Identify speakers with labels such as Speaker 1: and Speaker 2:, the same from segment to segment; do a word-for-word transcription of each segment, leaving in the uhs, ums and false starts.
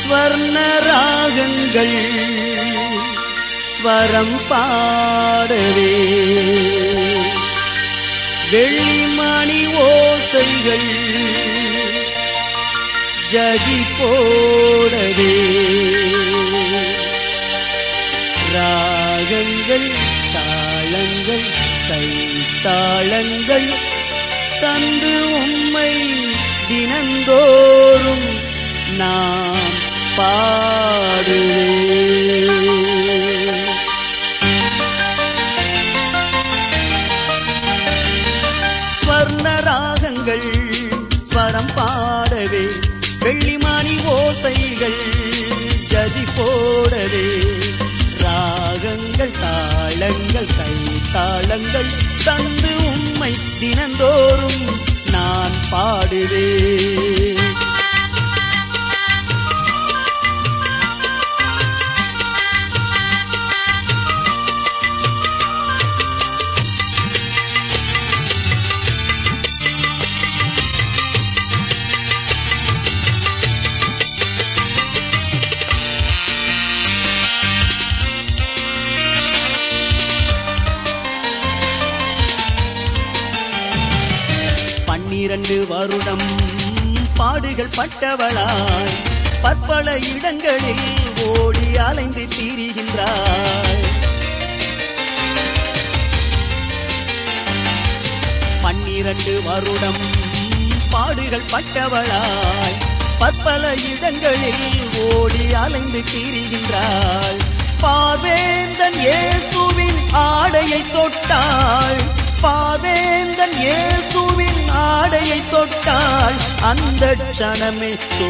Speaker 1: ஸ்வர்ண ராகங்கள் ஸ்வரம் பாடவே, வெள்ளிமணி ஓசைகள் ஜதி போடவே, ராகங்கள் தாளங்கள் கை தாளங்கள் தந்து உம்மை தினந்தோறும் நாம் பாடுவே. ஸ்வர்ண ராகங்கள் ஸ்வரம் பாடவே, வெள்ளிமணி ஓசைகள் ஜதி போடவே, ராகங்கள் தாளங்கள் கை தாளங்கள் தந்து உம்மை தினந்தோறும் நான் பாடுவே. பன்னிரண்டு வருடம் பாடுகள் பட்டவளாய் பற்பல இடங்களில் ஓடி அலைந்து திரிகின்றாய். பன்னிரண்டு வருடம் பாடுகள் பட்டவளாய் பற்பல இடங்களில் ஓடி அலைந்து திரிகின்றாள். பாவேந்தன் இயேசுவின் ஆடையை தொட்டாள், பாவேந்தன் இயேசுவின் ஆடையை தொட்டாள், அந்த க்ஷணமே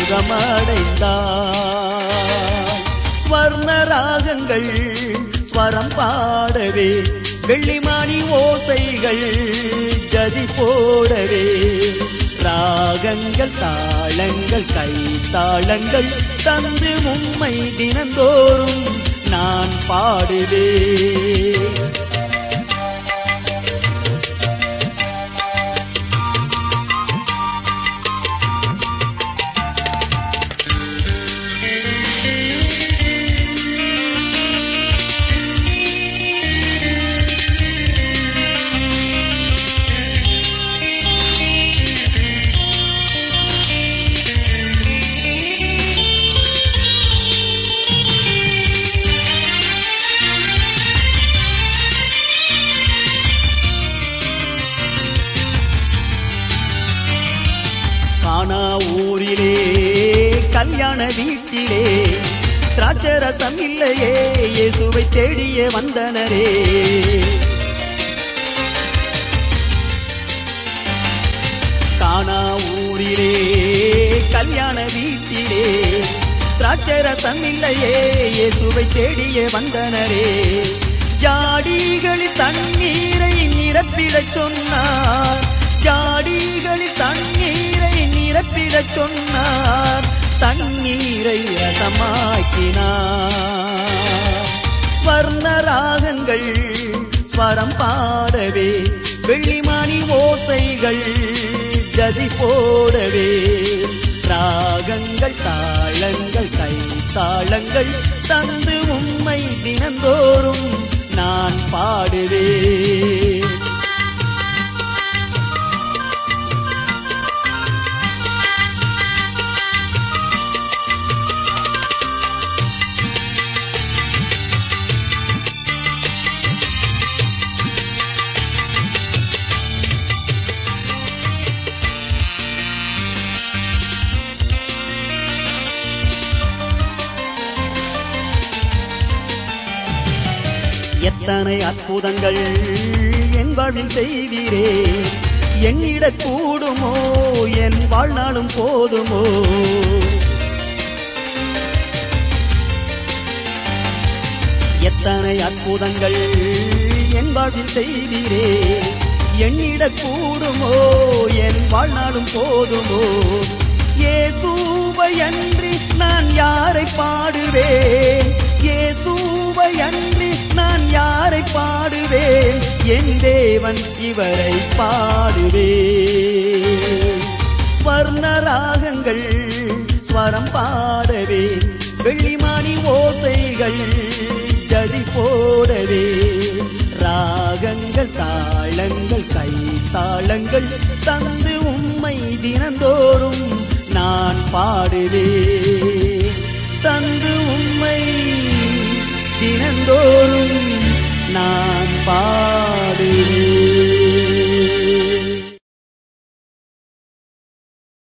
Speaker 1: சுகமடைந்தாள். ஸ்வர்ண ராகங்கள் ஸ்வரம் பாடவே, வெள்ளிமணி ஓசைகள் ஜதி போடவே, ராகங்கள் தாளங்கள் கை தாளங்கள் தந்து உம்மை தினந்தோறும் நான் பாடுவே. கானா ஊரிலே கல்யாண வீட்டிலே திராட்சரசம் இல்லையே, இயேசுவை தேடிய வந்தனரே. கானா ஊரிலே கல்யாண வீட்டிலே திராட்சரசம் இல்லையே, இயேசுவை தேடிய வந்தனரே. ஜாடிகளில் தண்ணீரை நிரப்பிடச் சொன்னார், ஜாடிகளில் தண்ணீரை நிரப்பிடச் சொன்னார், தண்ணீரை ரசமாக்கினார். ஸ்வர்ண ராகங்கள் ஸ்வரம் பாடவே, வெள்ளிமணி ஓசைகள் ஜதி போடவே, ராகங்கள் தாளங்கள் கை தாளங்கள் தந்து உம்மை தினந்தோறும் நான் பாடுவே. எத்தனை அற்புதங்கள் என் வாழ்வில் செய்தீரே, எண்ணிடக் கூடுமோ என் வாழ்நாளும் போதுமோ. எத்தனை அற்புதங்கள் என் வாழ்வில் செய்தீரே, எண்ணிடக் கூடுமோ என் வாழ்நாளும் போதுமோ. இயேசுவை அன்றி நான் யாரை பாடுவேன், இயேசுவை அன்றி நான் யாரை பாடுவேன், என் தேவன் இவரை பாடுவேன். ஸ்வர்ண ராகங்கள் ஸ்வரம் பாடவே, வெள்ளிமணி ஓசைகள் ஜதி போடவே ராகங்கள் தாளங்கள் கை தாளங்கள் தந்து உம்மை தினந்தோறும் நான் பாடுவே.